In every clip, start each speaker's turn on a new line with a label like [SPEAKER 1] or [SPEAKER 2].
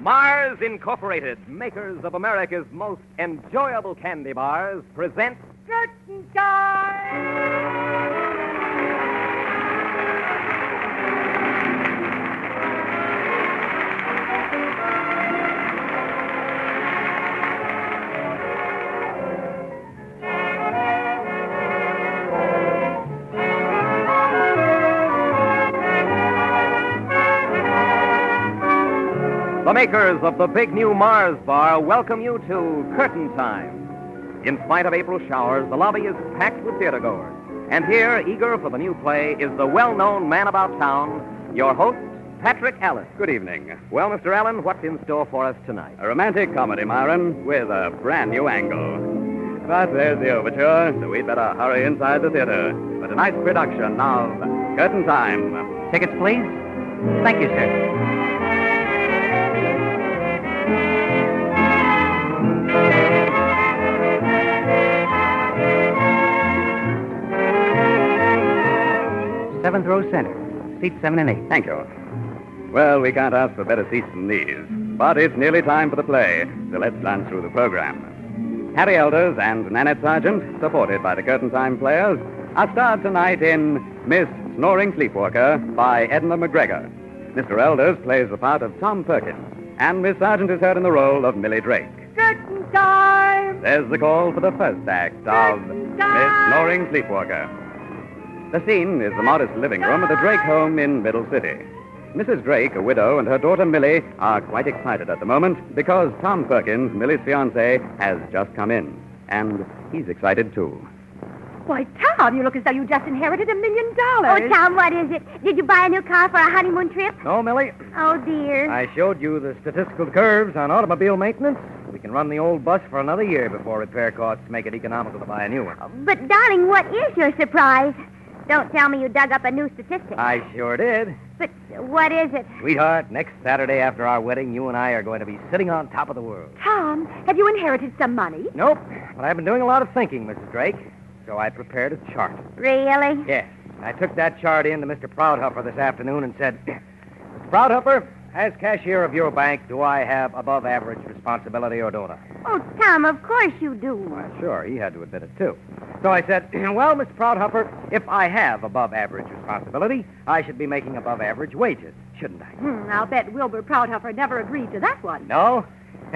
[SPEAKER 1] Mars Incorporated, makers of America's most enjoyable candy bars, present Curtain Time! The makers of the big new Mars bar welcome you to Curtain Time. In spite of April showers, the lobby is packed with theatergoers. And here, eager for the new play, is the well-known man about town, your host, Patrick Allen.
[SPEAKER 2] Good evening.
[SPEAKER 1] Well, Mr. Allen, what's in store for us tonight?
[SPEAKER 2] A romantic comedy, Myron, with a brand new angle. But there's the overture, so we'd better hurry inside the theater for tonight's production of Curtain Time.
[SPEAKER 1] Tickets, please. Thank you, sir. Seventh row center. Seats 7 and 8.
[SPEAKER 2] Thank you. Well, we can't ask for better seats than these. But it's nearly time for the play, so let's glance through the program. Harry Elders and Nanette Sargent, supported by the Curtain Time players, are starred tonight in Miss Snoring Sleepwalker by Edna McGregor. Mr. Elders plays the part of Tom Perkins, and Miss Sargent is heard in the role of Millie Drake.
[SPEAKER 3] Curtain Time!
[SPEAKER 2] There's the call for the first act of Miss Snoring Sleepwalker. The scene is the modest living room of the Drake home in Middle City. Mrs. Drake, a widow, and her daughter Millie are quite excited at the moment because Tom Perkins, Millie's fiancé, has just come in. And he's excited, too.
[SPEAKER 3] Why, Tom, you look as though you just inherited $1 million.
[SPEAKER 4] Oh, Tom, what is it? Did you buy a new car for a honeymoon trip?
[SPEAKER 1] No, Millie.
[SPEAKER 4] Oh, dear.
[SPEAKER 1] I showed you the statistical curves on automobile maintenance. We can run the old bus for another year before repair costs make it economical to buy a new one.
[SPEAKER 4] But, darling, what is your surprise? Don't tell me you dug up a new statistic.
[SPEAKER 1] I sure did.
[SPEAKER 4] But what is it?
[SPEAKER 1] Sweetheart, next Saturday after our wedding, you and I are going to be sitting on top of the world.
[SPEAKER 3] Tom, have you inherited some money?
[SPEAKER 1] Nope, but I've been doing a lot of thinking, Mrs. Drake. So I prepared a chart.
[SPEAKER 4] Really?
[SPEAKER 1] Yes. I took that chart in to Mr. Proudhuffer this afternoon and said, Mr. Proudhuffer, as cashier of your bank, do I have above-average responsibility or don't I?
[SPEAKER 4] Oh, Tom, of course you do.
[SPEAKER 1] Why, sure, he had to admit it, too. So I said, well, Mr. Proudhuffer, if I have above-average responsibility, I should be making above-average wages, shouldn't I?
[SPEAKER 3] I'll bet Wilbur Proudhuffer never agreed to that one.
[SPEAKER 1] No?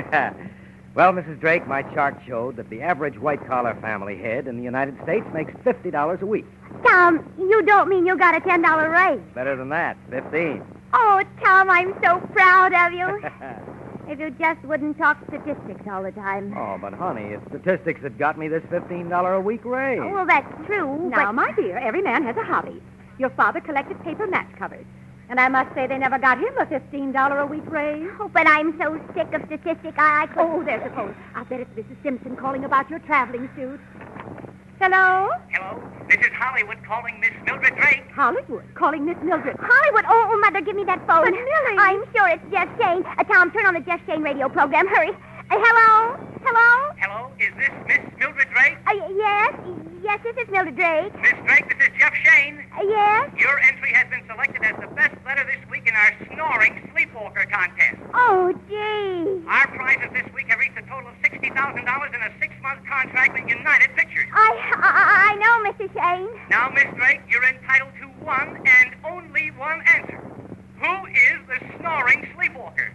[SPEAKER 1] Well, Mrs. Drake, my chart showed that the average white-collar family head in the United States makes $50 a week.
[SPEAKER 4] Tom, you don't mean you got a $10 raise.
[SPEAKER 1] Better than that, 15.
[SPEAKER 4] Oh, Tom, I'm so proud of you. If you just wouldn't talk statistics all the time.
[SPEAKER 1] Oh, but, honey, it's statistics that got me this $15 a week raise.
[SPEAKER 4] Oh, well, that's true,
[SPEAKER 3] Now, my dear, every man has a hobby. Your father collected paper match covers. And I must say they never got him a $15 a week raise.
[SPEAKER 4] Oh, but I'm so sick of statistics, I couldn't...
[SPEAKER 3] Oh, there's a phone. I'll bet it's Mrs. Simpson calling about your traveling suit. Hello?
[SPEAKER 5] Hello, this is Hollywood calling Miss Mildred Drake.
[SPEAKER 3] Hollywood calling Miss Mildred.
[SPEAKER 4] Hollywood. Oh, Mother, give me that phone.
[SPEAKER 3] But, Millie.
[SPEAKER 4] I'm sure it's Jeff Shane. Tom, turn on the Jeff Shane radio program. Hurry. Hello? Hello?
[SPEAKER 5] Hello, is this Miss Mildred Drake?
[SPEAKER 4] Yes. Yes, this is Mildred Drake.
[SPEAKER 5] Miss Drake, this is Jeff Shane.
[SPEAKER 4] Yes?
[SPEAKER 5] Your entry has been selected as the best letter this week in our Snoring Sleepwalker contest.
[SPEAKER 4] Oh, gee.
[SPEAKER 5] Our prizes this week have reached a total of $60,000 in a 6-month contract with United Pictures.
[SPEAKER 4] I know, Mr. Shane.
[SPEAKER 5] Now, Miss Drake, you're entitled to one and only one answer. Who is the Snoring Sleepwalker?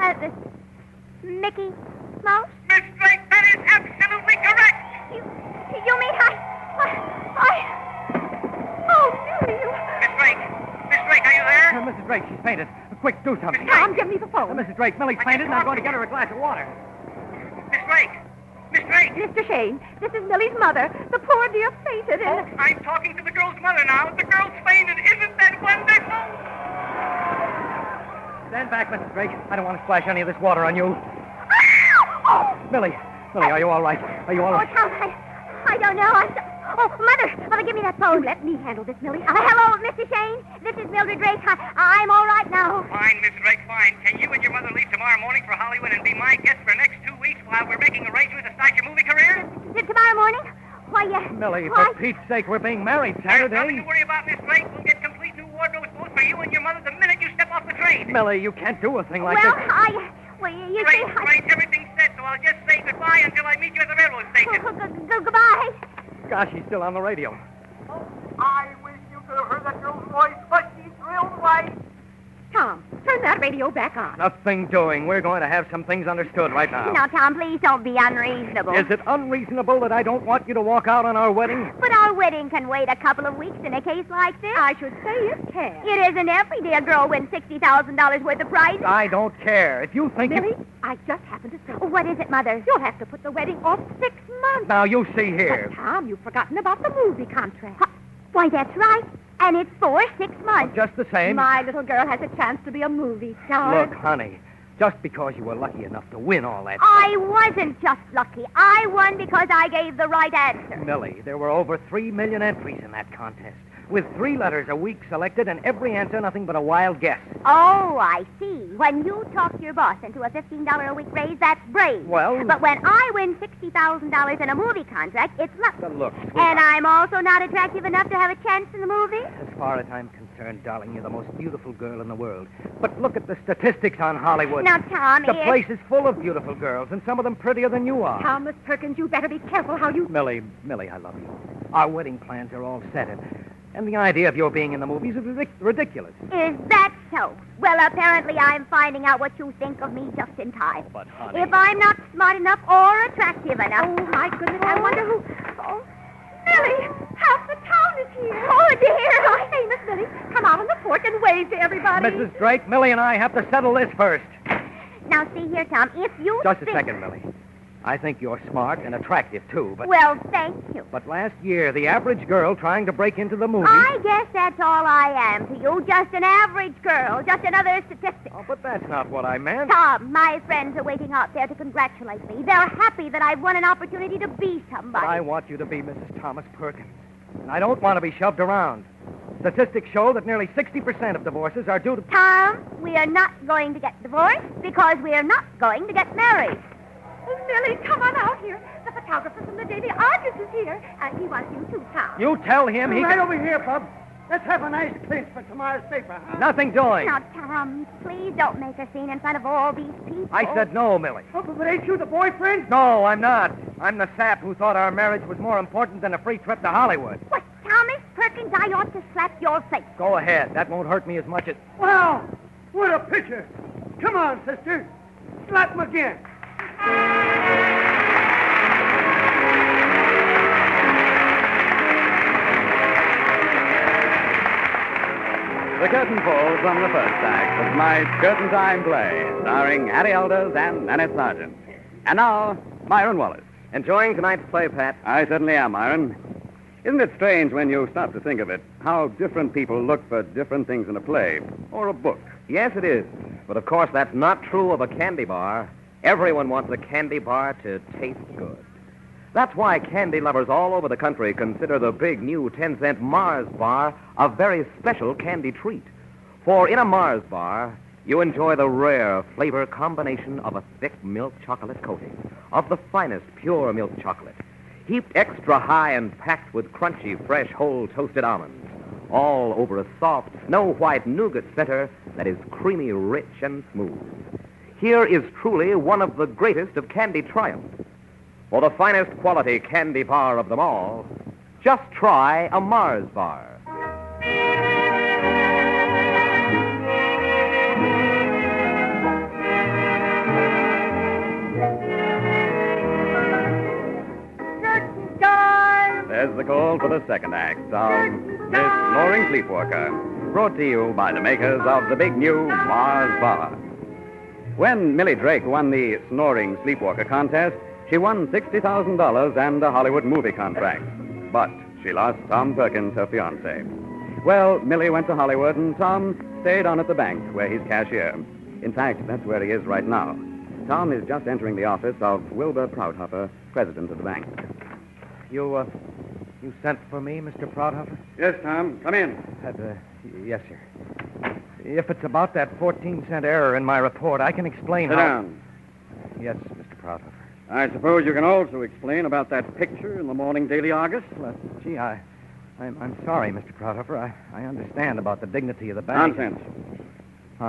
[SPEAKER 4] Mickey Mouse?
[SPEAKER 5] Miss Drake, that is absolutely correct.
[SPEAKER 4] You mean Oh, Millie, you...
[SPEAKER 5] Miss Drake, are you there?
[SPEAKER 1] Mrs. Drake, she's fainted. Quick, do something.
[SPEAKER 3] Tom, give me the phone.
[SPEAKER 1] Mrs. Drake, Millie's fainted, and I'm going to get her a glass of water.
[SPEAKER 5] Miss Drake! Miss Drake!
[SPEAKER 3] Mr. Shane, this is Millie's mother. The poor dear fainted
[SPEAKER 5] Oh,
[SPEAKER 3] and...
[SPEAKER 5] I'm talking to the girl's mother now. The girl's fainted. Isn't that wonderful?
[SPEAKER 1] Stand back, Mrs. Drake. I don't want to splash any of this water on you.
[SPEAKER 4] Oh,
[SPEAKER 1] Millie, are you all right? Are you all right?
[SPEAKER 4] Tom, I don't know. Mother, give me that phone.
[SPEAKER 3] Let me handle this, Millie.
[SPEAKER 4] Hello, Mr. Shane. This is Mildred Drake. I'm all right now.
[SPEAKER 5] Fine, Miss Drake, fine. Can you and your mother leave tomorrow morning for Hollywood and be my guest for the next 2 weeks while we're making arrangements to start your movie career?
[SPEAKER 4] Tomorrow morning? Why, yes.
[SPEAKER 1] Millie,
[SPEAKER 4] Why?
[SPEAKER 1] for Pete's sake, we're being married
[SPEAKER 5] There's nothing
[SPEAKER 1] Saturday.
[SPEAKER 5] to worry about, Miss Drake. We'll get complete new wardrobes both for you and your mother the minute you step off the train.
[SPEAKER 1] Millie, you can't do a thing like
[SPEAKER 4] Well,
[SPEAKER 1] this.
[SPEAKER 4] Well, you
[SPEAKER 5] Great,
[SPEAKER 4] see...
[SPEAKER 5] great. Everything's set, so I'll just say goodbye until I meet you at the railroad station.
[SPEAKER 4] Goodbye.
[SPEAKER 6] Gosh, he's still on the radio.
[SPEAKER 5] I wish you could have heard that girl's voice, but she's real white.
[SPEAKER 3] Tom, turn that radio back on.
[SPEAKER 6] Nothing doing. We're going to have some things understood right now.
[SPEAKER 4] Now, Tom, please don't be unreasonable.
[SPEAKER 6] Is it unreasonable that I don't want you to walk out on our wedding?
[SPEAKER 4] But our wedding can wait a couple of weeks in a case like this.
[SPEAKER 3] I should say it can.
[SPEAKER 4] It isn't every day a girl wins $60,000 worth of prizes.
[SPEAKER 6] I don't care. If you think...
[SPEAKER 3] Millie, I just happened to say...
[SPEAKER 4] What is it, Mother?
[SPEAKER 3] You'll have to put the wedding off 6 months.
[SPEAKER 6] Now, you see
[SPEAKER 3] But,
[SPEAKER 6] here.
[SPEAKER 3] Tom, you've forgotten about the movie contract.
[SPEAKER 4] Why, that's right. And it's for 6 months.
[SPEAKER 6] Just the same.
[SPEAKER 3] My little girl has a chance to be a movie star.
[SPEAKER 6] Look, honey, just because you were lucky enough to win all that...
[SPEAKER 4] I wasn't just lucky. I won because I gave the right answer.
[SPEAKER 6] Millie, there were over 3 million entries in that contest, with 3 letters a week selected and every answer nothing but a wild guess.
[SPEAKER 4] Oh, I see. When you talk your boss into a $15 a week raise, that's brave.
[SPEAKER 6] Well-
[SPEAKER 4] But when I win $60,000 in a movie contract, it's luck.
[SPEAKER 6] But look,
[SPEAKER 4] And
[SPEAKER 6] sweetheart,
[SPEAKER 4] I'm also not attractive enough to have a chance in the movie?
[SPEAKER 6] as far as I'm concerned, darling, you're the most beautiful girl in the world. But look at the statistics on Hollywood.
[SPEAKER 4] Now, Tom,
[SPEAKER 6] The place is full of beautiful girls, and some of them prettier than you are.
[SPEAKER 3] Thomas Perkins, you better be careful how you...
[SPEAKER 6] Millie, I love you. Our wedding plans are all set, and the idea of your being in the movies is ridiculous.
[SPEAKER 4] Is that so? Well, apparently I'm finding out what you think of me just in time.
[SPEAKER 6] But, honey...
[SPEAKER 4] If I'm not smart enough or attractive enough.
[SPEAKER 3] Oh, my goodness, I wonder who... Oh, Millie, half the town is here.
[SPEAKER 4] Oh, dear.
[SPEAKER 3] Oh, hey, Miss Millie, come out on the porch and wave to everybody.
[SPEAKER 6] Mrs. Drake, Millie and I have to settle this first.
[SPEAKER 4] Now, see here, Tom, if you
[SPEAKER 6] Just a
[SPEAKER 4] think...
[SPEAKER 6] second, Millie. I think you're smart and attractive, too, but...
[SPEAKER 4] Well, thank you.
[SPEAKER 6] But last year, the average girl trying to break into the movies...
[SPEAKER 4] I guess that's all I am to you. Just an average girl. Just another statistic.
[SPEAKER 6] Oh, but that's not what I meant.
[SPEAKER 4] Tom, my friends are waiting out there to congratulate me. They're happy that I've won an opportunity to be somebody.
[SPEAKER 6] But I want you to be Mrs. Thomas Perkins. And I don't want to be shoved around. Statistics show that nearly 60% of divorces are due to...
[SPEAKER 4] Tom, we are not going to get divorced because we are not going to get married.
[SPEAKER 3] Oh, Millie, come on out here. The photographer from the Daily Argus is here. He wants you too, Tom.
[SPEAKER 6] You tell him he can...
[SPEAKER 7] over here, Bub. Let's have a nice clinch for tomorrow's paper, huh?
[SPEAKER 6] Nothing doing.
[SPEAKER 4] Now, Tom, please don't make a scene in front of all these people.
[SPEAKER 6] I said no, Millie.
[SPEAKER 7] Oh, but ain't you the boyfriend?
[SPEAKER 6] No, I'm not. I'm the sap who thought our marriage was more important than a free trip to Hollywood.
[SPEAKER 4] What, Thomas Perkins, I ought to slap your face.
[SPEAKER 6] Go ahead. That won't hurt me as much as...
[SPEAKER 7] Wow, what a picture. Come on, sister. Slap him again.
[SPEAKER 2] The curtain falls on the first act of tonight's Curtain Time play, starring Harry Elders and Nanette Sargent. And now, Myron Wallace.
[SPEAKER 1] Enjoying tonight's play, Pat?
[SPEAKER 2] I certainly am, Myron. Isn't it strange when you stop to think of it, how different people look for different things in a play or a book?
[SPEAKER 1] Yes, it is. But of course, that's not true of a candy bar. Everyone wants a candy bar to taste good. That's why candy lovers all over the country consider the big new 10-cent Mars bar a very special candy treat. For in a Mars bar, you enjoy the rare flavor combination of a thick milk chocolate coating, of the finest pure milk chocolate, heaped extra high and packed with crunchy, fresh, whole toasted almonds, all over a soft, snow-white nougat center that is creamy, rich, and smooth. Here is truly one of the greatest of candy triumphs. For the finest quality candy bar of them all, just try a Mars bar.
[SPEAKER 3] Curtain time.
[SPEAKER 2] There's the call for the second act of This Snoring Sleepwalker, brought to you by the makers of the big new Mars bar. When Millie Drake won the Snoring Sleepwalker contest, she won $60,000 and a Hollywood movie contract. But she lost Tom Perkins, her fiancé. Well, Millie went to Hollywood, and Tom stayed on at the bank, where he's cashier. In fact, that's where he is right now. Tom is just entering the office of Wilbur Proudhopper, president of the bank.
[SPEAKER 6] You sent for me, Mr. Proudhopper?
[SPEAKER 7] Yes, Tom. Come in.
[SPEAKER 6] Yes, sir. If it's about that 14-cent error in my report, I can explain
[SPEAKER 7] Sit
[SPEAKER 6] how...
[SPEAKER 7] down.
[SPEAKER 6] Yes, Mr. Proudhopper.
[SPEAKER 7] I suppose you can also explain about that picture in the morning Daily Argus?
[SPEAKER 6] Well, gee, I'm sorry, Mr. Proudhopper. I understand about the dignity of the bank.
[SPEAKER 7] Nonsense.
[SPEAKER 6] Huh?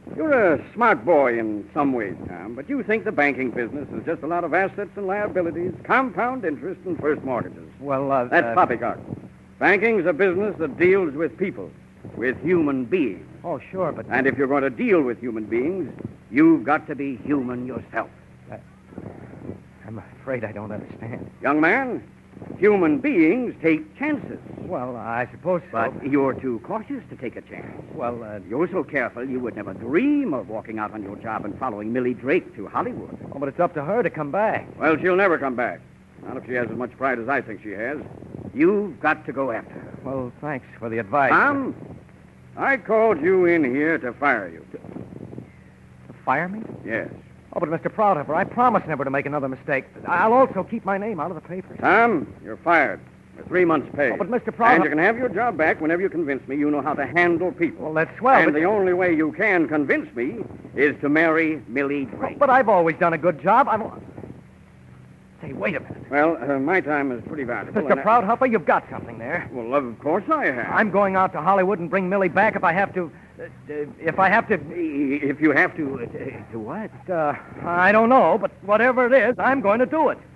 [SPEAKER 2] You're a smart boy in some ways, Tom, but you think the banking business is just a lot of assets and liabilities, compound interest, and first mortgages.
[SPEAKER 6] Well,
[SPEAKER 2] That's poppycock. Banking's a business that deals with people, with human beings.
[SPEAKER 6] Oh, sure, but...
[SPEAKER 2] And if you're going to deal with human beings, you've got to be human yourself.
[SPEAKER 6] I'm afraid I don't understand.
[SPEAKER 2] Young man, human beings take chances.
[SPEAKER 6] Well, I suppose so.
[SPEAKER 2] But you're too cautious to take a chance.
[SPEAKER 6] Well,
[SPEAKER 2] You're so careful you would never dream of walking out on your job and following Millie Drake to Hollywood.
[SPEAKER 6] oh, but it's up to her to come back.
[SPEAKER 2] Well, she'll never come back. Not if she has as much pride as I think she has. You've got to go after her.
[SPEAKER 6] Well, thanks for the advice.
[SPEAKER 2] Tom, I called you in here to fire you.
[SPEAKER 6] To fire me?
[SPEAKER 2] Yes.
[SPEAKER 6] Oh, but Mr. Proudhopper, I promise never to make another mistake. I'll also keep my name out of the papers.
[SPEAKER 2] Tom, you're fired. For 3 months' pay.
[SPEAKER 6] Oh, but Mr.
[SPEAKER 2] And
[SPEAKER 6] Proudhopper...
[SPEAKER 2] you can have your job back whenever you convince me you know how to handle people.
[SPEAKER 6] Well, that's swell,
[SPEAKER 2] And
[SPEAKER 6] but...
[SPEAKER 2] the only way you can convince me is to marry Millie Drake.
[SPEAKER 6] But I've always done a good job. Say, wait a minute.
[SPEAKER 2] Well, my time is pretty valuable.
[SPEAKER 6] Mr. Proudhopper, you've got something there.
[SPEAKER 2] Well, of course I have.
[SPEAKER 6] I'm going out to Hollywood and bring Millie back if I have to... if I have to...
[SPEAKER 2] If you have to... to what?
[SPEAKER 6] I don't know, but whatever it is, I'm going to do it.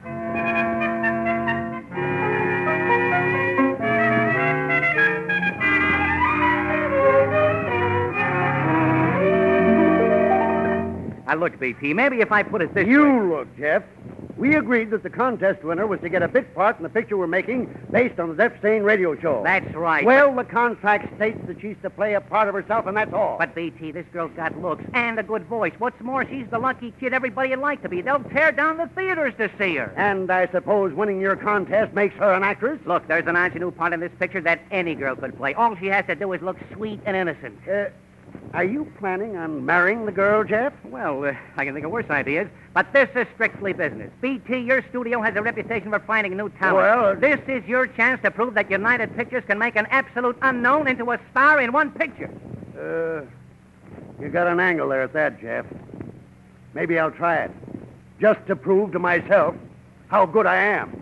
[SPEAKER 1] Now, look, BT, maybe if I put it this way...
[SPEAKER 7] You look, Jeff. We agreed that the contest winner was to get a bit part in the picture we're making based on the Death Stain radio show.
[SPEAKER 1] That's right.
[SPEAKER 7] Well, the contract states that she's to play a part of herself, and that's all.
[SPEAKER 1] But, BT, this girl's got looks and a good voice. What's more, she's the lucky kid everybody'd like to be. They'll tear down the theaters to see her.
[SPEAKER 7] And I suppose winning your contest makes her an actress?
[SPEAKER 1] Look, there's an ingenue part in this picture that any girl could play. All she has to do is look sweet and innocent.
[SPEAKER 7] Are you planning on marrying the girl, Jeff?
[SPEAKER 1] Well, I can think of worse ideas, but this is strictly business. BT, your studio has a reputation for finding new talent.
[SPEAKER 7] Well,
[SPEAKER 1] this is your chance to prove that United Pictures can make an absolute unknown into a star in one picture.
[SPEAKER 7] You got an angle there at that, Jeff. Maybe I'll try it. Just to prove to myself how good I am.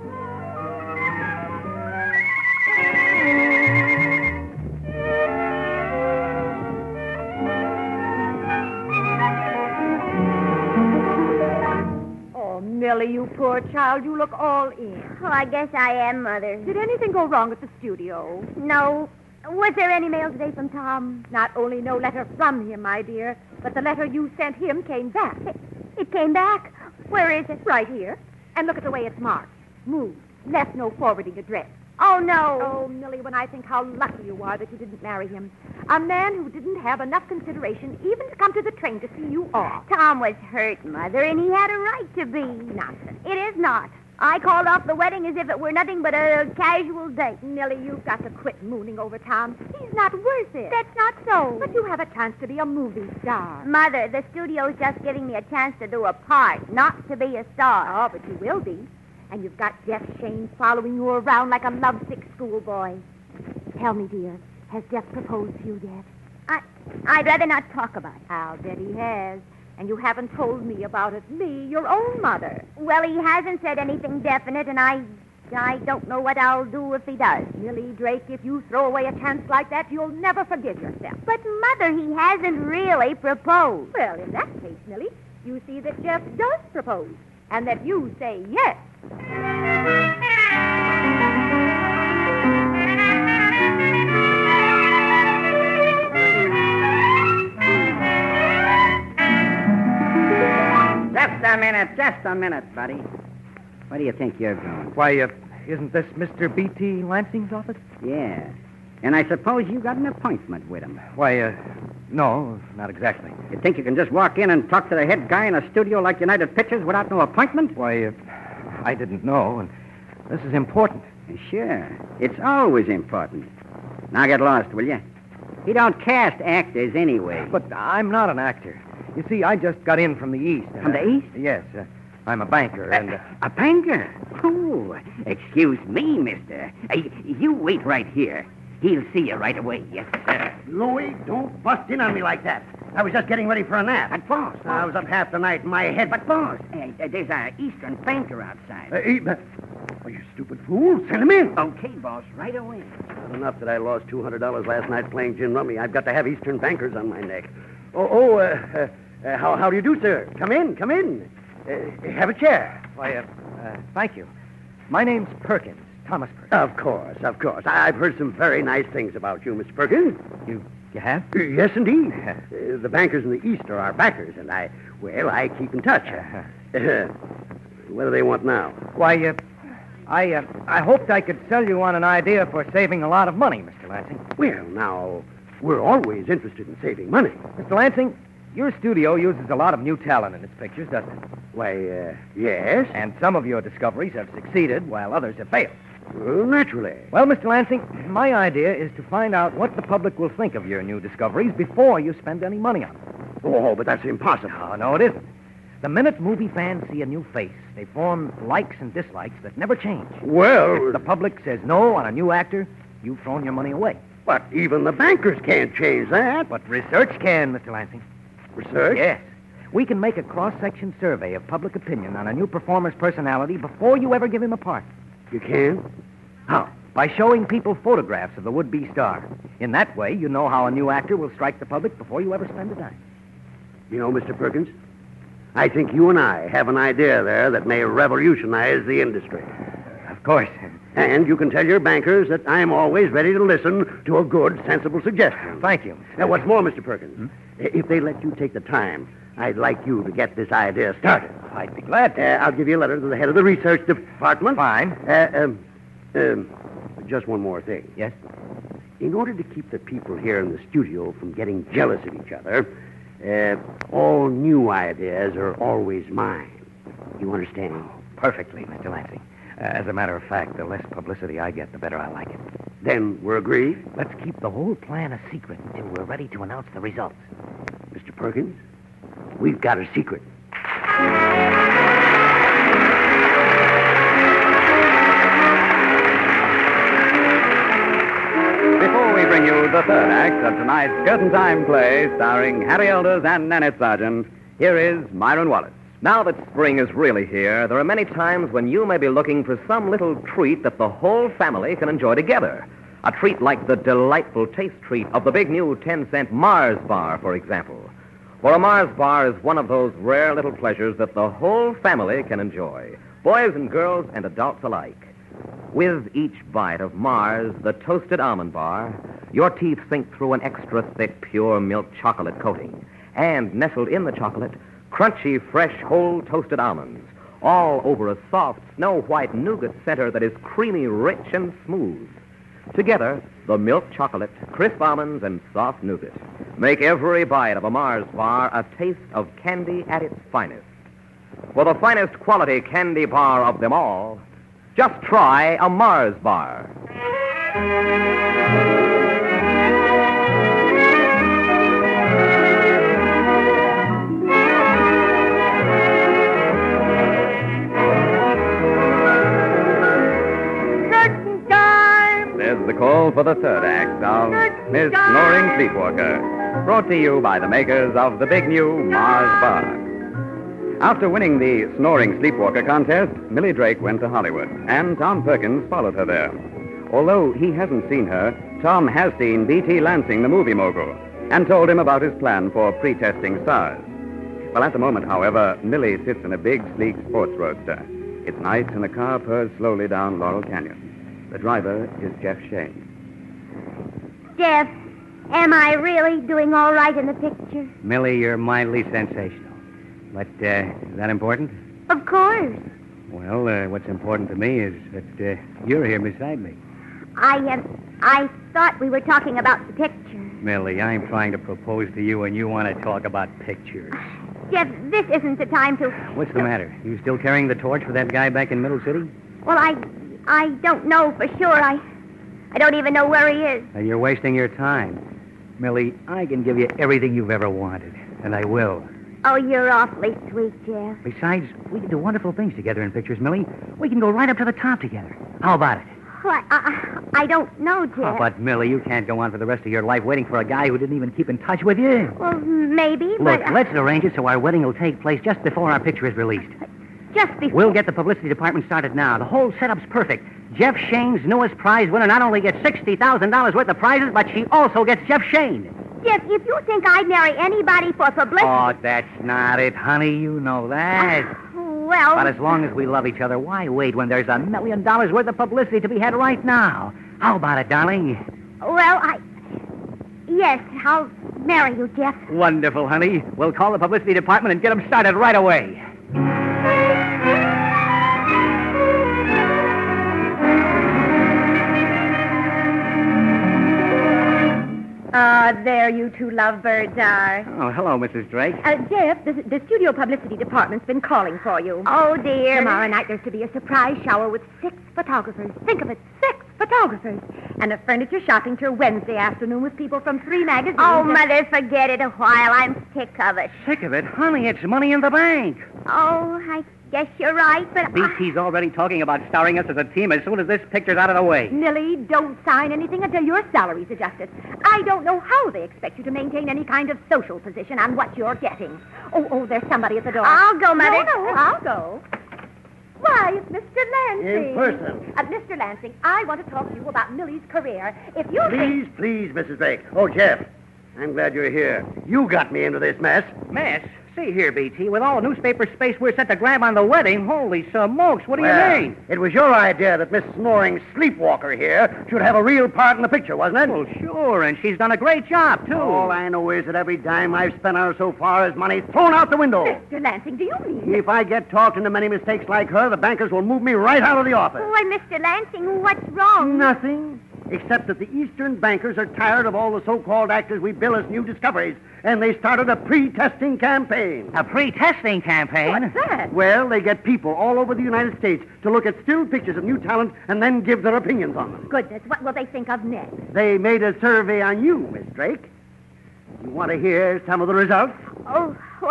[SPEAKER 3] Millie, you poor child, you look all in.
[SPEAKER 4] Oh, I guess I am, Mother.
[SPEAKER 3] Did anything go wrong at the studio?
[SPEAKER 4] No. Was there any mail today from Tom?
[SPEAKER 3] Not only no letter from him, my dear, but the letter you sent him came back.
[SPEAKER 4] It came back? Where is it?
[SPEAKER 3] Right here. And look at the way it's marked. Moved. Left no forwarding address.
[SPEAKER 4] Oh, no.
[SPEAKER 3] Oh, Millie, when I think how lucky you are that you didn't marry him. A man who didn't have enough consideration even to come to the train to see you off.
[SPEAKER 4] Tom was hurt, Mother, and he had a right to be.
[SPEAKER 3] Nonsense.
[SPEAKER 4] It is not. I called off the wedding as if it were nothing but a casual date.
[SPEAKER 3] Millie, you've got to quit mooning over Tom. He's not worth it.
[SPEAKER 4] That's not so.
[SPEAKER 3] But you have a chance to be a movie star.
[SPEAKER 4] Mother, the studio's just giving me a chance to do a part, not to be a star.
[SPEAKER 3] Oh, but you will be. And you've got Jeff Shane following you around like a lovesick schoolboy. Tell me, dear, has Jeff proposed to you yet?
[SPEAKER 4] I'd rather not talk about it.
[SPEAKER 3] I'll bet he has. And you haven't told me about it. Me, your own mother.
[SPEAKER 4] Well, he hasn't said anything definite, and I don't know what I'll do if he does.
[SPEAKER 3] Millie Drake, if you throw away a chance like that, you'll never forgive yourself.
[SPEAKER 4] But, Mother, he hasn't really proposed.
[SPEAKER 3] Well, in that case, Millie, you see that Jeff does propose, and that you say yes.
[SPEAKER 8] Just a minute, buddy. Where do you think you're going?
[SPEAKER 6] Why, isn't this Mr. B.T. Lansing's office?
[SPEAKER 8] Yeah. And I suppose you got an appointment with him.
[SPEAKER 6] Why, no, not exactly.
[SPEAKER 8] You think you can just walk in and talk to the head guy in a studio like United Pictures without no appointment?
[SPEAKER 6] Why, I didn't know, and this is important.
[SPEAKER 8] Sure. It's always important. Now get lost, will you? He don't cast actors anyway.
[SPEAKER 6] But I'm not an actor. You see, I just got in from the East.
[SPEAKER 8] From the East?
[SPEAKER 6] Yes. I'm a banker, and...
[SPEAKER 8] A banker? Oh, excuse me, mister. You wait right here. He'll see you right away, yes, sir.
[SPEAKER 7] Louie, don't bust in on me like that. I was just getting ready for a nap.
[SPEAKER 8] But, boss...
[SPEAKER 7] I was up half the night, and my head...
[SPEAKER 8] But, boss, there's an Eastern banker outside.
[SPEAKER 7] Oh, you stupid fool. Send him in.
[SPEAKER 8] Okay, boss, right away.
[SPEAKER 7] Not enough that I lost $200 last night playing gin rummy. I've got to have Eastern bankers on my neck. How do you do, sir? Come in, come in. Have a chair.
[SPEAKER 6] Why, thank you. My name's Perkins, Thomas Perkins.
[SPEAKER 7] Of course. I've heard some very nice things about you, Mr. Perkins.
[SPEAKER 6] You have?
[SPEAKER 7] Yes, indeed. The bankers in the East are our backers, and I keep in touch. What do they want now?
[SPEAKER 6] Why, I hoped I could sell you on an idea for saving a lot of money, Mr. Lansing.
[SPEAKER 7] Well, now, we're always interested in saving money.
[SPEAKER 6] Mr. Lansing, your studio uses a lot of new talent in its pictures, doesn't it?
[SPEAKER 7] Why, yes.
[SPEAKER 6] And some of your discoveries have succeeded while others have failed.
[SPEAKER 7] Well, naturally.
[SPEAKER 6] Well, Mr. Lansing, my idea is to find out what the public will think of your new discoveries before you spend any money on them.
[SPEAKER 7] Oh, but that's impossible.
[SPEAKER 6] No, it isn't. The minute movie fans see a new face, they form likes and dislikes that never change.
[SPEAKER 7] Well...
[SPEAKER 6] If the public says no on a new actor, you've thrown your money away.
[SPEAKER 7] But even the bankers can't change that.
[SPEAKER 6] But research can, Mr. Lansing.
[SPEAKER 7] Research?
[SPEAKER 6] Yes. We can make a cross-section survey of public opinion on a new performer's personality before you ever give him a part.
[SPEAKER 7] You can? How?
[SPEAKER 6] By showing people photographs of the would-be star. In that way, you know how a new actor will strike the public before you ever spend a dime.
[SPEAKER 7] You know, Mr. Perkins, I think you and I have an idea there that may revolutionize the industry.
[SPEAKER 6] Of course.
[SPEAKER 7] And you can tell your bankers that I'm always ready to listen to a good, sensible suggestion.
[SPEAKER 6] Thank you.
[SPEAKER 7] Now, what's more, Mr. Perkins, if they let you take the time, I'd like you to get this idea started.
[SPEAKER 6] I'd be glad to.
[SPEAKER 7] I'll give you a letter to the head of the research department.
[SPEAKER 6] Fine.
[SPEAKER 7] Just one more thing.
[SPEAKER 6] Yes?
[SPEAKER 7] In order to keep the people here in the studio from getting jealous of each other, all new ideas are always mine. You understand?
[SPEAKER 6] Perfectly, Mr. Lansing. As a matter of fact, the less publicity I get, the better I like it.
[SPEAKER 7] Then we're agreed?
[SPEAKER 6] Let's keep the whole plan a secret until we're ready to announce the results.
[SPEAKER 7] Mr. Perkins, we've got a secret.
[SPEAKER 2] Before we bring you the third act of tonight's Curtain Time play starring Harry Elders and Nanette Sargent, here is Myron Wallace.
[SPEAKER 1] Now that spring is really here, there are many times when you may be looking for some little treat that the whole family can enjoy together. A treat like the delightful taste treat of the big new 10-cent Mars bar, for example. For a Mars bar is one of those rare little pleasures that the whole family can enjoy, boys and girls and adults alike. With each bite of Mars, the toasted almond bar, your teeth sink through an extra thick, pure milk chocolate coating. And nestled in the chocolate, crunchy, fresh, whole toasted almonds, all over a soft, snow-white nougat center that is creamy, rich, and smooth. Together, the milk chocolate, crisp almonds, and soft nougat make every bite of a Mars bar a taste of candy at its finest. For the finest quality candy bar of them all, just try a Mars bar.
[SPEAKER 2] There's the call for the third act of Miss Snoring Sleepwalker, brought to you by the makers of the big new Mars Bar. After winning the Snoring Sleepwalker contest, Millie Drake went to Hollywood, and Tom Perkins followed her there. Although he hasn't seen her, Tom has seen B.T. Lansing, the movie mogul, and told him about his plan for pre-testing stars. Well, at the moment, however, Millie sits in a big, sleek sports roadster. It's night, and the car purrs slowly down Laurel Canyon. The driver is Jeff Shane.
[SPEAKER 4] Jeff, am I really doing all right in the picture?
[SPEAKER 9] Millie, you're mildly sensational. But, is that important?
[SPEAKER 4] Of course.
[SPEAKER 9] Well, what's important to me is that you're here beside me.
[SPEAKER 4] I thought we were talking about the picture.
[SPEAKER 9] Millie, I'm trying to propose to you, and you want to talk about pictures.
[SPEAKER 4] Jeff, this isn't the time to...
[SPEAKER 9] What's the matter? You still carrying the torch for that guy back in Middle City?
[SPEAKER 4] Well, I don't know for sure. I don't even know where he is.
[SPEAKER 9] You're wasting your time. Millie, I can give you everything you've ever wanted, and I will.
[SPEAKER 4] Oh, you're awfully sweet, Jeff.
[SPEAKER 9] Besides, we can do wonderful things together in pictures, Millie. We can go right up to the top together. How about it?
[SPEAKER 4] Well, I don't know, Jeff.
[SPEAKER 9] Oh, but, Millie, you can't go on for the rest of your life waiting for a guy who didn't even keep in touch with you.
[SPEAKER 4] Well, maybe,
[SPEAKER 9] Look,
[SPEAKER 4] but...
[SPEAKER 9] let's arrange it so our wedding will take place just before our picture is released.
[SPEAKER 4] Just before...
[SPEAKER 9] We'll get the publicity department started now. The whole setup's perfect. Jeff Shane's newest prize winner not only gets $60,000 worth of prizes, but she also gets Jeff Shane.
[SPEAKER 4] Jeff, if you think I'd marry anybody for publicity...
[SPEAKER 9] Oh, that's not it, honey. You know that.
[SPEAKER 4] Well...
[SPEAKER 9] But as long as we love each other, why wait when there's $1 million worth of publicity to be had right now? How about it, darling?
[SPEAKER 4] Well, Yes, I'll marry you, Jeff.
[SPEAKER 9] Wonderful, honey. We'll call the publicity department and get them started right away.
[SPEAKER 3] There you two lovebirds are.
[SPEAKER 9] Oh, hello, Mrs. Drake.
[SPEAKER 3] Jeff, the studio publicity department's been calling for you.
[SPEAKER 4] Oh, dear.
[SPEAKER 3] Tomorrow night there's to be a surprise shower with 6 photographers. Think of it, 6 photographers. And a furniture shopping tour Wednesday afternoon with people from 3 magazines.
[SPEAKER 4] Oh, Mother, forget it a while. I'm sick of it.
[SPEAKER 9] Sick of it? Honey, it's money in the bank.
[SPEAKER 4] Oh, I guess you're right, but...
[SPEAKER 9] BT's already talking about starring us as a team as soon as this picture's out of the way.
[SPEAKER 3] Millie, don't sign anything until your salary's adjusted. I don't know how they expect you to maintain any kind of social position on what you're getting. Oh, there's somebody at the door.
[SPEAKER 4] I'll go, Mother.
[SPEAKER 3] No, I'll go. Why, it's Mr. Lansing.
[SPEAKER 7] In person.
[SPEAKER 3] Mr. Lansing, I want to talk to you about Millie's career. If you
[SPEAKER 7] Please, Mrs. Drake. Oh, Jeff, I'm glad you're here. You got me into this mess.
[SPEAKER 9] Mess? See here, BT, with all the newspaper space we're set to grab on the wedding, holy smokes, what do you mean?
[SPEAKER 7] It was your idea that Miss Snoring Sleepwalker here should have a real part in the picture, wasn't it?
[SPEAKER 9] Well, sure, and she's done a great job, too.
[SPEAKER 7] All I know is that every dime I've spent on her so far is money thrown out the window.
[SPEAKER 3] Mr. Lansing, do you mean...
[SPEAKER 7] If I get talked into many mistakes like her, the bankers will move me right out of the office.
[SPEAKER 4] Why, Mr. Lansing, what's wrong?
[SPEAKER 7] Nothing, except that the Eastern bankers are tired of all the so-called actors we bill as new discoveries, and they started a pre-testing campaign.
[SPEAKER 9] A pre-testing campaign?
[SPEAKER 3] What's that?
[SPEAKER 7] Well, they get people all over the United States to look at still pictures of new talent and then give their opinions on them.
[SPEAKER 3] Goodness, what will they think of next?
[SPEAKER 7] They made a survey on you, Miss Drake. You want to hear some of the results?
[SPEAKER 4] Oh,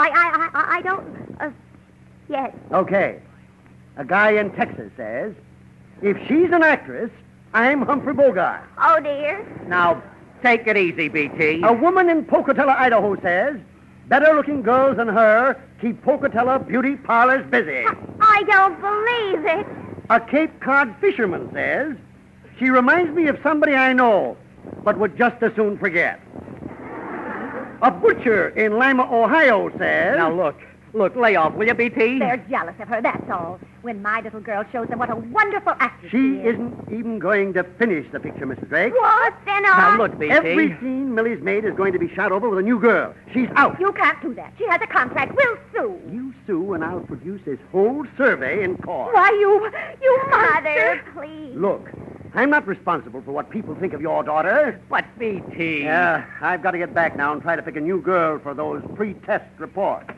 [SPEAKER 4] I don't... yes.
[SPEAKER 7] Okay. A guy in Texas says, if she's an actress, I'm Humphrey Bogart.
[SPEAKER 4] Oh, dear.
[SPEAKER 9] Now, take it easy, BT.
[SPEAKER 7] A woman in Pocatello, Idaho says, better-looking girls than her keep Pocatello beauty parlors busy.
[SPEAKER 4] I don't believe it.
[SPEAKER 7] A Cape Cod fisherman says, she reminds me of somebody I know, but would just as soon forget. A butcher in Lima, Ohio says...
[SPEAKER 9] Now, look, lay off, will you, BT?
[SPEAKER 3] They're jealous of her, that's all. When my little girl shows them what a wonderful actress
[SPEAKER 7] She
[SPEAKER 3] is.
[SPEAKER 7] isn't even going to finish the picture, Mrs. Drake.
[SPEAKER 4] What? Then
[SPEAKER 9] Now, look, BT.
[SPEAKER 7] Every scene Millie's made is going to be shot over with a new girl. She's out.
[SPEAKER 3] You can't do that. She has a contract. We'll sue.
[SPEAKER 7] You sue, and I'll produce this whole survey in court.
[SPEAKER 3] Why, you
[SPEAKER 4] Mother,
[SPEAKER 3] monster.
[SPEAKER 4] please.
[SPEAKER 7] Look, I'm not responsible for what people think of your daughter.
[SPEAKER 9] But, BT...
[SPEAKER 7] Yeah, I've got to get back now and try to pick a new girl for those pre-test reports.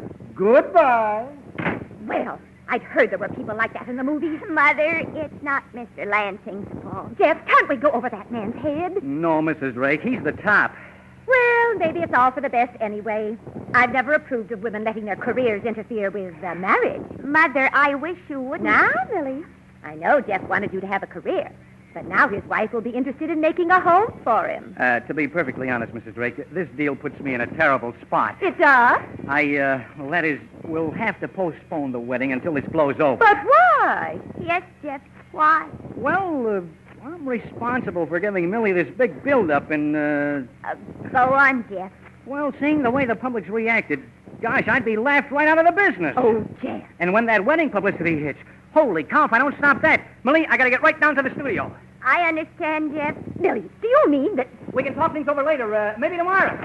[SPEAKER 7] Goodbye.
[SPEAKER 3] Well, I'd heard there were people like that in the movies.
[SPEAKER 4] Mother, it's not Mr. Lansing's fault.
[SPEAKER 3] Jeff, can't we go over that man's head?
[SPEAKER 9] No, Mrs. Drake, he's the top.
[SPEAKER 3] Well, maybe it's all for the best anyway. I've never approved of women letting their careers interfere with marriage.
[SPEAKER 4] Mother, I wish you wouldn't.
[SPEAKER 3] Now, Millie, I know Jeff wanted you to have a career, but now his wife will be interested in making a home for him.
[SPEAKER 9] To be perfectly honest, Mrs. Drake, this deal puts me in a terrible spot.
[SPEAKER 3] It does?
[SPEAKER 9] Well, that is, we'll have to postpone the wedding until this blows over.
[SPEAKER 3] But why?
[SPEAKER 4] Yes, Jeff, why?
[SPEAKER 9] Well, I'm responsible for giving Millie this big build-up and,
[SPEAKER 4] Go on, Jeff.
[SPEAKER 9] well, seeing the way the public's reacted, gosh, I'd be laughed right out of the business.
[SPEAKER 3] Oh, Jeff.
[SPEAKER 9] And when that wedding publicity hits, holy cow, if I don't stop that, Millie, I gotta get right down to the studio.
[SPEAKER 4] I understand, Jeff.
[SPEAKER 3] Millie, do you mean that...
[SPEAKER 9] We can talk things over later, maybe tomorrow.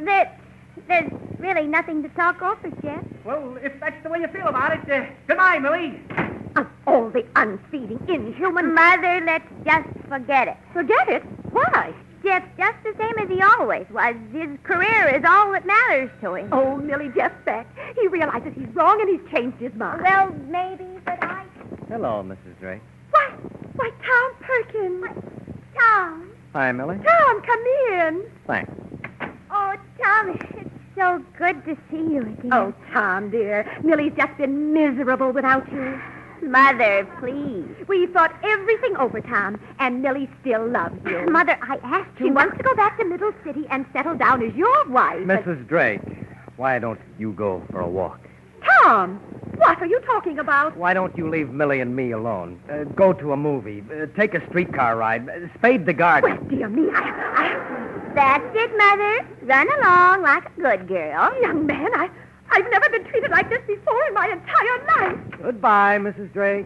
[SPEAKER 4] There's really nothing to talk over, Jeff.
[SPEAKER 9] Well, if that's the way you feel about it, goodbye, Millie.
[SPEAKER 3] Of all the unfeeling, inhuman...
[SPEAKER 4] Mother, let's just forget it.
[SPEAKER 3] Forget it? Why?
[SPEAKER 4] Jeff's just the same as he always was. His career is all that matters to him.
[SPEAKER 3] Oh, Millie, Jeff's back. He realizes he's wrong and he's changed his mind.
[SPEAKER 4] Well, maybe, but I...
[SPEAKER 1] Hello, Mrs. Drake.
[SPEAKER 3] Why, Tom Perkins.
[SPEAKER 4] Tom.
[SPEAKER 1] Hi, Millie.
[SPEAKER 3] Tom, come in.
[SPEAKER 1] Thanks.
[SPEAKER 4] Oh, Tom, it's so good to see you again.
[SPEAKER 3] Oh, Tom, dear. Millie's just been miserable without you.
[SPEAKER 4] Mother, please.
[SPEAKER 3] We thought everything over, Tom, and Millie still loves you.
[SPEAKER 4] Mother, I asked you...
[SPEAKER 3] She wants to go back to Middle City and settle down as your wife.
[SPEAKER 1] Mrs. Drake, why don't you go for a walk?
[SPEAKER 3] Tom, what are you talking about?
[SPEAKER 6] Why don't you leave Millie and me alone? Go to a movie. Take a streetcar ride. Spade the garden.
[SPEAKER 3] Well, dear me,
[SPEAKER 4] That's it, Mother. Run along like a good girl.
[SPEAKER 3] Young man, I've never been treated like this before in my entire life.
[SPEAKER 6] Goodbye, Mrs. Drake.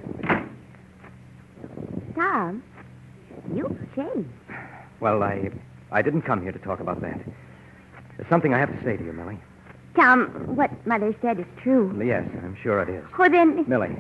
[SPEAKER 4] Tom, you've changed.
[SPEAKER 6] Well, I didn't come here to talk about that. There's something I have to say to you, Millie.
[SPEAKER 4] Tom, what Mother said is true.
[SPEAKER 6] Yes, I'm sure it is.
[SPEAKER 4] Oh, then...
[SPEAKER 6] Millie,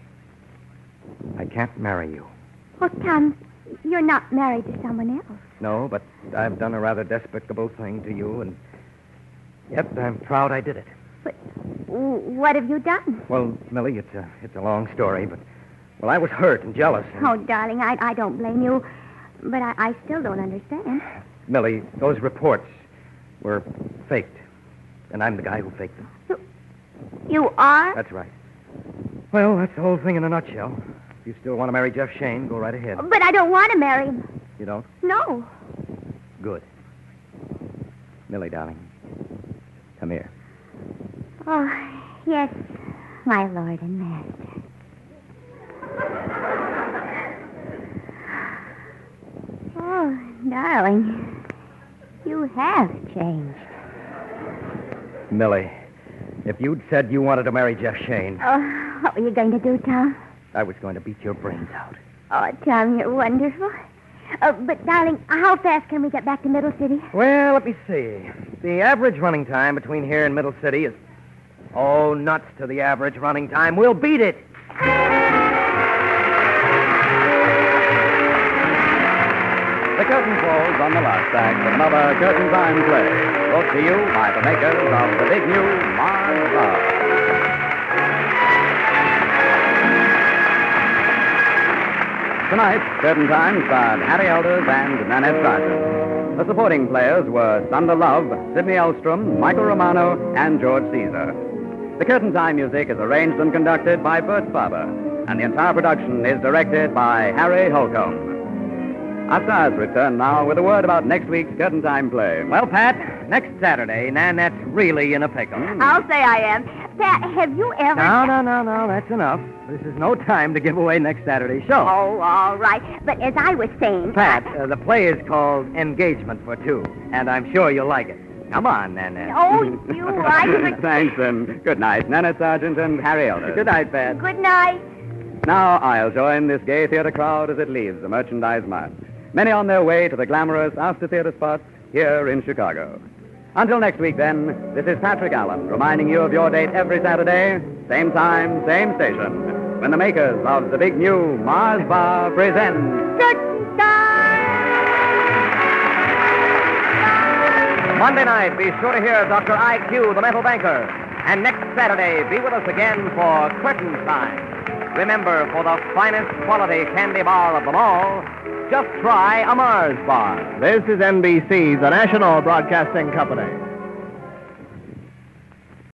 [SPEAKER 6] I can't marry you.
[SPEAKER 4] Oh, Tom, you're not married to someone else.
[SPEAKER 6] No, but I've done a rather despicable thing to you, and yet I'm proud I did it.
[SPEAKER 4] But what have you done?
[SPEAKER 6] Well, Millie, it's a long story, but, well, I was hurt and jealous. And...
[SPEAKER 4] Oh, darling, I don't blame you, but I still don't understand.
[SPEAKER 6] Millie, those reports were faked, and I'm the guy who faked them.
[SPEAKER 4] You are?
[SPEAKER 6] That's right. Well, that's the whole thing in a nutshell. If you still want to marry Jeff Shane, go right ahead.
[SPEAKER 4] But I don't want to marry him.
[SPEAKER 6] You don't?
[SPEAKER 4] No.
[SPEAKER 6] Good. Millie, darling, come here.
[SPEAKER 4] Oh, yes, my lord and master. Oh, darling, you have changed.
[SPEAKER 6] Millie, if you'd said you wanted to marry Jeff Shane...
[SPEAKER 4] Oh, what were you going to do, Tom?
[SPEAKER 6] I was going to beat your brains out.
[SPEAKER 4] Oh, Tom, you're wonderful. But, darling, how fast can we get back to Middle City?
[SPEAKER 6] Well, let me see. The average running time between here and Middle City is... Oh, nuts to the average running time. We'll beat it.
[SPEAKER 2] The curtain falls on the last act of another Curtain Time play, brought to you by the makers of the big new Mars Bar. Tonight, Curtain Time starred Harry Elders and Nanette Sargent. The supporting players were Thunder Love, Sidney Elstrom, Michael Romano, and George Caesar. The Curtain Time music is arranged and conducted by Bert Faber, and the entire production is directed by Harry Holcomb. Our stars return now with a word about next week's Curtain Time play.
[SPEAKER 6] Well, Pat, next Saturday, Nanette's really in a pickle.
[SPEAKER 4] I'll say I am. Pat, have you ever...
[SPEAKER 6] No, that's enough. This is no time to give away next Saturday's show.
[SPEAKER 4] Oh, all right. But as I was saying...
[SPEAKER 6] Pat, the play is called Engagement for Two, and I'm sure you'll like it. Come on, Nanette.
[SPEAKER 4] Oh, you like...
[SPEAKER 2] Thanks, and good night, Nanette Sargent and Harry Elders.
[SPEAKER 6] Good night, Pat.
[SPEAKER 4] Good night.
[SPEAKER 2] Now I'll join this gay theater crowd as it leaves the Merchandise Mart. Many on their way to the glamorous after-theater spots here in Chicago. Until next week, then, this is Patrick Allen reminding you of your date every Saturday, same time, same station, when the makers of the big new Mars Bar present
[SPEAKER 4] Curtain Time!
[SPEAKER 1] Monday night, be sure to hear Dr. I.Q., the mental banker. And next Saturday, be with us again for Curtain Time. Remember, for the finest quality candy bar of them all, just try a Mars Bar.
[SPEAKER 10] This is NBC, the national broadcasting company.